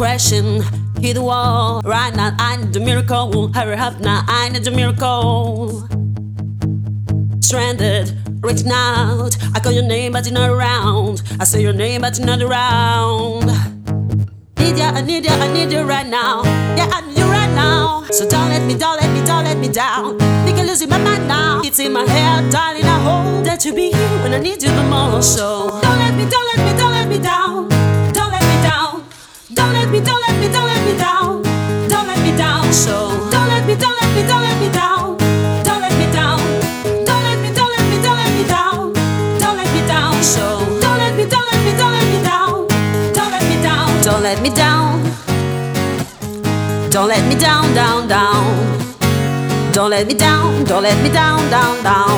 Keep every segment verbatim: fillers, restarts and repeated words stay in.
crashing, hit the wall. Right now, I need a miracle. Hurry up now, I need a miracle. Stranded, reaching out. I call your name, but you're not around. I say your name, but you're not around. Need ya, I need ya, I need you right now. Yeah, I need you right now. So don't let me, don't let me, don't let me down. Think I'm losing my mind now. It's in my head, darling. I hope that you'll be here when I need you the most. So don't let me, don't let me, don't let me down. Don't let me down. Don't let me, don't let me, don't let me down. Don't let me down. So don't let me, don't let me, don't let me down. Don't let me down. Don't let me, don't let me, don't let me down. Don't let me down. So don't let me, don't let me, don't let me down. Don't let me down. Don't let me down. Don't let me down, down, down. Don't let me down, don't let me down, down, down.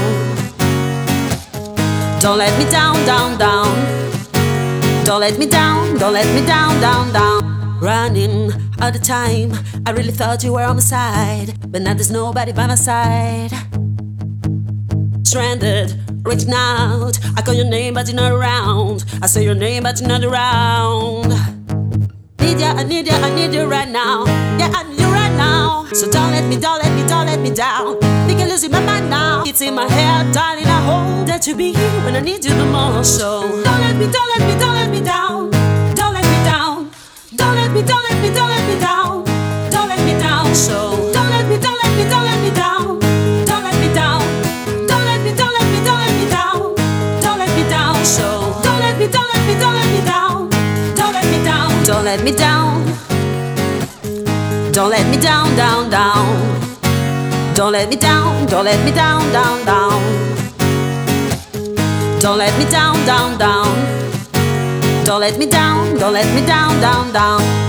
Don't let me down, down, down. Don't let me down, don't let me down, down, down. Running all the time, I really thought you were on my side, but now there's nobody by my side. Stranded, reaching out. I call your name, but you're not around. I say your name, but you're not around. Need ya, I need ya, I need you right now. Yeah, I need you right now. So don't let me, don't let me, don't let me down. Think I'm losing my mind now. It's in my head, darling. I hope that you'll be here when I need you the most. So don't let me, don't let me, don't let me down. Don't let me down. Don't let me, don't let me, don't let me down. Don't let me down. So don't let me, don't let me, don't let me down. Don't let me down. Don't let me, don't let me, don't let me down. Don't let me down. So don't let me, don't let me, don't let me down. Don't let me down. Don't let me down. Don't let me down, down, down. Don't let me down, don't let me down, down, down. Don't let me down, down, down. Don't let me down, don't let me down, down, down.